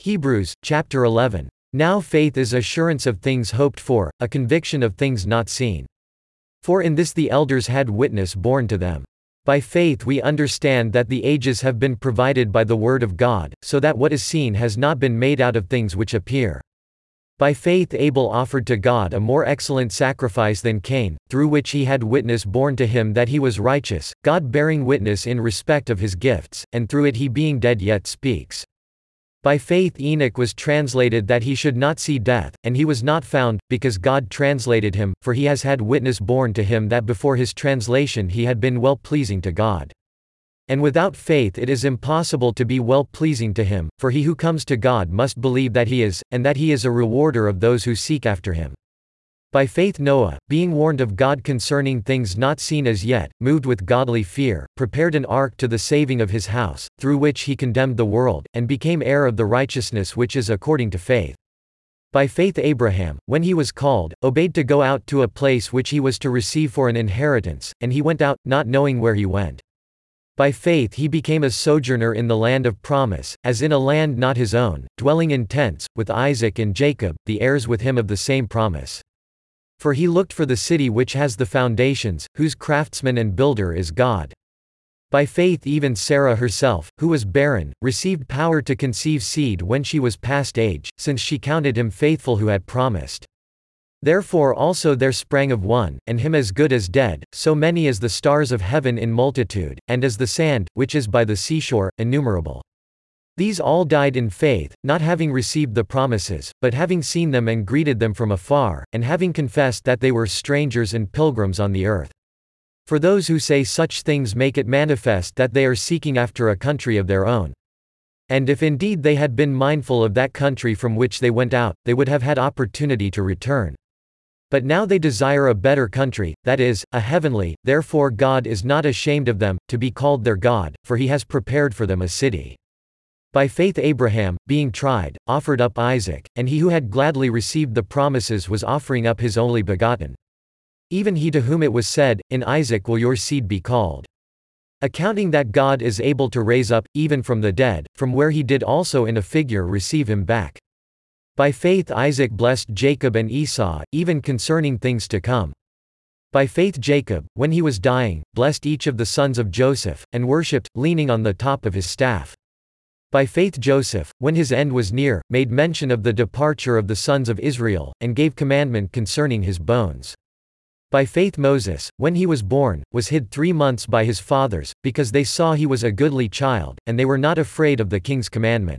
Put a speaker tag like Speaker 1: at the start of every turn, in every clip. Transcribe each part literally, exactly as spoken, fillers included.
Speaker 1: Hebrews, chapter eleven. Now faith is assurance of things hoped for, a conviction of things not seen. For in this the elders had witness borne to them. By faith we understand that the ages have been provided by the word of God, so that what is seen has not been made out of things which appear. By faith Abel offered to God a more excellent sacrifice than Cain, through which he had witness borne to him that he was righteous, God bearing witness in respect of his gifts, and through it he being dead yet speaks. By faith Enoch was translated that he should not see death, and he was not found, because God translated him, for he has had witness borne to him that before his translation he had been well-pleasing to God. And without faith it is impossible to be well-pleasing to him, for he who comes to God must believe that he is, and that he is a rewarder of those who seek after him. By faith Noah, being warned of God concerning things not seen as yet, moved with godly fear, prepared an ark to the saving of his house, through which he condemned the world, and became heir of the righteousness which is according to faith. By faith Abraham, when he was called, obeyed to go out to a place which he was to receive for an inheritance, and he went out, not knowing where he went. By faith he became a sojourner in the land of promise, as in a land not his own, dwelling in tents, with Isaac and Jacob, the heirs with him of the same promise. For he looked for the city which has the foundations, whose craftsman and builder is God. By faith even Sarah herself, who was barren, received power to conceive seed when she was past age, since she counted him faithful who had promised. Therefore also there sprang of one, and him as good as dead, so many as the stars of heaven in multitude, and as the sand, which is by the seashore, innumerable. These all died in faith, not having received the promises, but having seen them and greeted them from afar, and having confessed that they were strangers and pilgrims on the earth. For those who say such things make it manifest that they are seeking after a country of their own. And if indeed they had been mindful of that country from which they went out, they would have had opportunity to return. But now they desire a better country, that is, a heavenly, therefore God is not ashamed of them, to be called their God, for he has prepared for them a city. By faith Abraham, being tried, offered up Isaac, and he who had gladly received the promises was offering up his only begotten. Even he to whom it was said, In Isaac will your seed be called. Accounting that God is able to raise up, even from the dead, from where he did also in a figure receive him back. By faith Isaac blessed Jacob and Esau, even concerning things to come. By faith Jacob, when he was dying, blessed each of the sons of Joseph, and worshipped, leaning on the top of his staff. By faith Joseph, when his end was near, made mention of the departure of the sons of Israel, and gave commandment concerning his bones. By faith Moses, when he was born, was hid three months by his fathers, because they saw he was a goodly child, and they were not afraid of the king's commandment.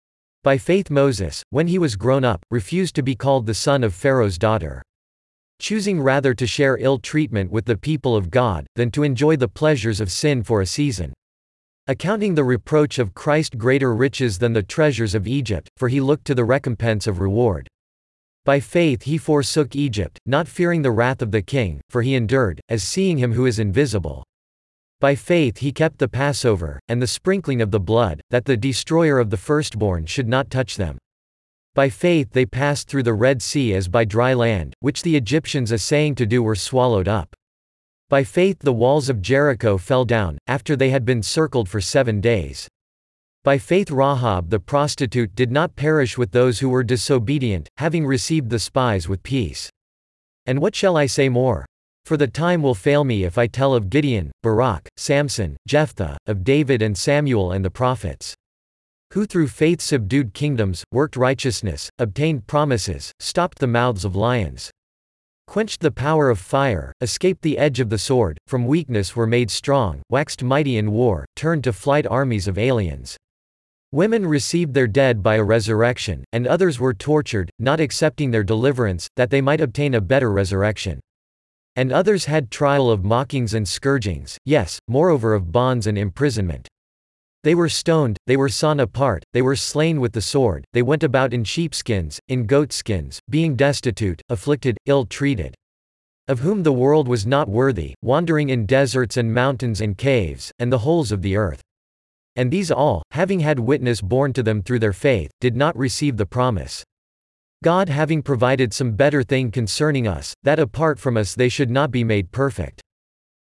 Speaker 1: By faith Moses, when he was grown up, refused to be called the son of Pharaoh's daughter, choosing rather to share ill treatment with the people of God, than to enjoy the pleasures of sin for a season. Accounting the reproach of Christ greater riches than the treasures of Egypt, for he looked to the recompense of reward. By faith he forsook Egypt, not fearing the wrath of the king, for he endured, as seeing him who is invisible. By faith he kept the Passover, and the sprinkling of the blood, that the destroyer of the firstborn should not touch them. By faith they passed through the Red Sea as by dry land, which the Egyptians essaying to do were swallowed up. By faith the walls of Jericho fell down, after they had been circled for seven days. By faith Rahab the prostitute did not perish with those who were disobedient, having received the spies with peace. And what shall I say more? For the time will fail me if I tell of Gideon, Barak, Samson, Jephthah, of David and Samuel and the prophets. Who through faith subdued kingdoms, worked righteousness, obtained promises, stopped the mouths of lions, quenched the power of fire, escaped the edge of the sword, from weakness were made strong, waxed mighty in war, turned to flight armies of aliens. Women received their dead by a resurrection, and others were tortured, not accepting their deliverance, that they might obtain a better resurrection. And others had trial of mockings and scourgings, yes, moreover of bonds and imprisonment. They were stoned, they were sawn apart, they were slain with the sword, they went about in sheepskins, in goatskins, being destitute, afflicted, ill-treated. Of whom the world was not worthy, wandering in deserts and mountains and caves, and the holes of the earth. And these all, having had witness borne to them through their faith, did not receive the promise. God having provided some better thing concerning us, that apart from us they should not be made perfect.